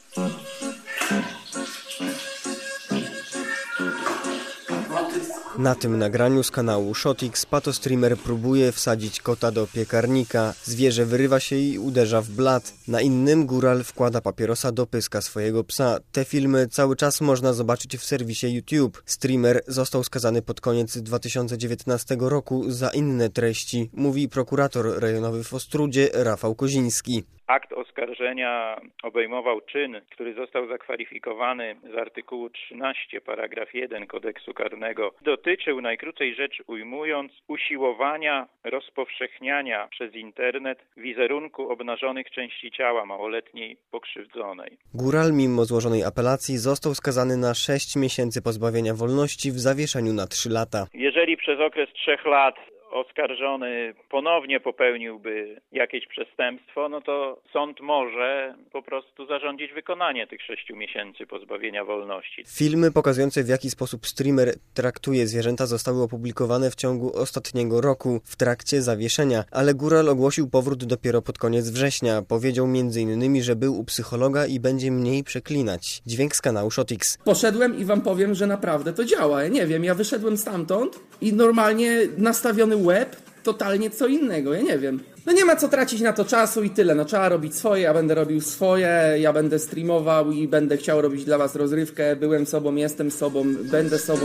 Na tym nagraniu z kanału Shotix patostreamer próbuje wsadzić kota do piekarnika. Zwierzę wyrywa się i uderza w blat. Na innym góral wkłada papierosa do pyska swojego psa. Te filmy cały czas można zobaczyć w serwisie YouTube. Streamer został skazany pod koniec 2019 roku za inne treści, mówi prokurator rejonowy w Ostródzie Rafał Koziński. Akt oskarżenia obejmował czyn, który został zakwalifikowany z artykułu 13 paragraf 1 Kodeksu Karnego. Dotyczył, najkrócej rzecz ujmując, usiłowania rozpowszechniania przez internet wizerunku obnażonych części ciała małoletniej pokrzywdzonej. Góral mimo złożonej apelacji został skazany na 6 miesięcy pozbawienia wolności w zawieszeniu na 3 lata. Jeżeli przez okres 3 lat oskarżony ponownie popełniłby jakieś przestępstwo, no to sąd może po prostu zarządzić wykonanie tych 6 miesięcy pozbawienia wolności. Filmy pokazujące, w jaki sposób streamer traktuje zwierzęta, zostały opublikowane w ciągu ostatniego roku w trakcie zawieszenia, ale góral ogłosił powrót dopiero pod koniec września. Powiedział m.in., że był u psychologa i będzie mniej przeklinać. Dźwięk z kanału Shotix. Poszedłem i wam powiem, że naprawdę to działa. Ja nie wiem, ja wyszedłem stamtąd i normalnie nastawiony łeb, totalnie co innego, ja nie wiem. No nie ma co tracić na to czasu i tyle, no trzeba robić swoje, ja będę robił swoje, ja będę streamował i będę chciał robić dla was rozrywkę, byłem sobą, jestem sobą, będę sobą.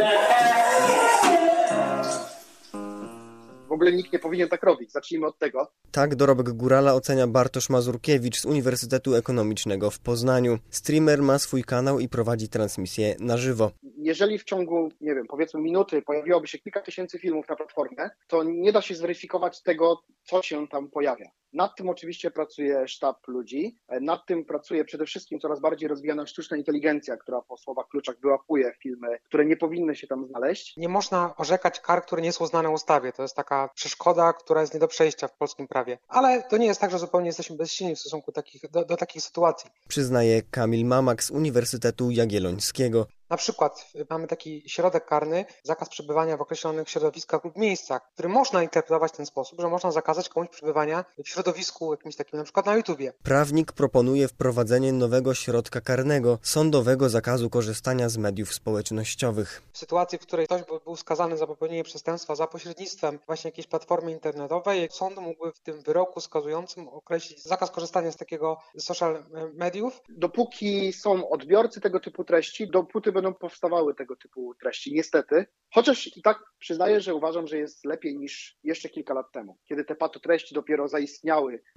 W ogóle nikt nie powinien tak robić. Zacznijmy od tego. Tak dorobek górala ocenia Bartosz Mazurkiewicz z Uniwersytetu Ekonomicznego w Poznaniu. Streamer ma swój kanał i prowadzi transmisję na żywo. Jeżeli w ciągu, nie wiem, powiedzmy minuty pojawiłoby się kilka tysięcy filmów na platformie, to nie da się zweryfikować tego, co się tam pojawia. Nad tym oczywiście pracuje sztab ludzi. Nad tym pracuje przede wszystkim coraz bardziej rozwijana sztuczna inteligencja, która po słowach kluczach wyłapuje filmy, które nie powinny się tam znaleźć. Nie można orzekać kar, które nie są znane ustawie. To jest taka przeszkoda, która jest nie do przejścia w polskim prawie. Ale to nie jest tak, że zupełnie jesteśmy bezsilni w stosunku do takich sytuacji. Przyznaje Kamil Mamak z Uniwersytetu Jagiellońskiego. Na przykład mamy taki środek karny, zakaz przebywania w określonych środowiskach lub miejscach, który można interpretować w ten sposób, że można zakazać komuś przebywania w środowisku jakimś takim, na przykład na YouTubie. Prawnik proponuje wprowadzenie nowego środka karnego, sądowego zakazu korzystania z mediów społecznościowych. W sytuacji, w której ktoś był skazany za popełnienie przestępstwa za pośrednictwem właśnie jakiejś platformy internetowej, sąd mógłby w tym wyroku skazującym określić zakaz korzystania z takiego social mediów. Dopóki są odbiorcy tego typu treści, dopóty będą powstawały tego typu treści, niestety. Chociaż i tak przyznaję, że uważam, że jest lepiej niż jeszcze kilka lat temu, kiedy te patotreści dopiero zaistniały